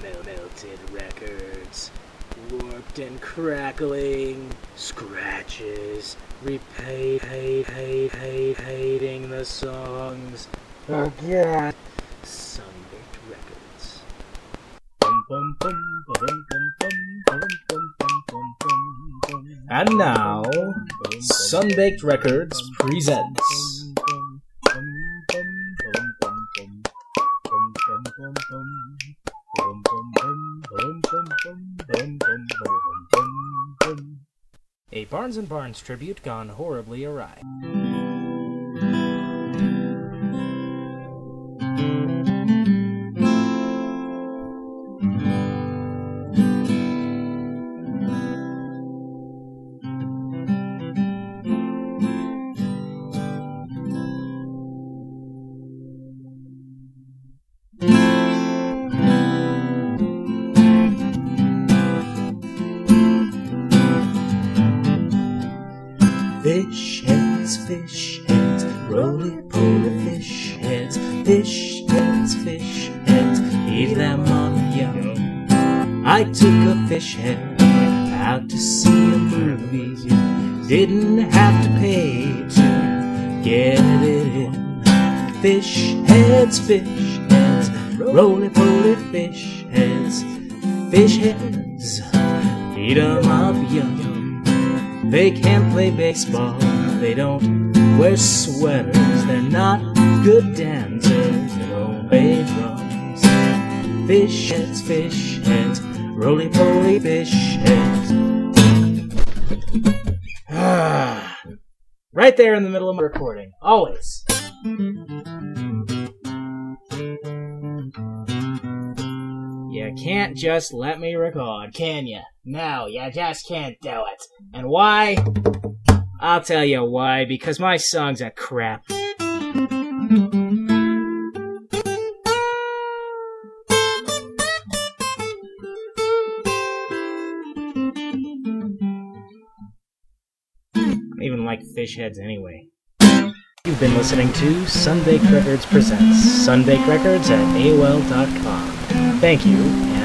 Melted records, warped and crackling, scratches, repeating the songs again. Sunbaked Records. And now, Sunbaked Records presents a Barnes & Barnes tribute gone horribly awry. Fish heads, roly-poly fish heads, fish heads, eat them up young. I took a fish head out to see a movie, didn't have to pay to get it in. Fish heads, roly-poly fish heads, eat them up young. They can't play baseball, they don't wear sweaters, they're not good dancers, they don't play drums. Fish heads, roly-poly fish heads. Right there in the middle of my recording, always. You can't just let me record, can you? No, you just can't do it. And why? I'll tell you why, because my songs are crap. I don't even like fish heads anyway. You've been listening to Sunbaked Records Presents. Sunbaked Records at AOL.com. Thank you.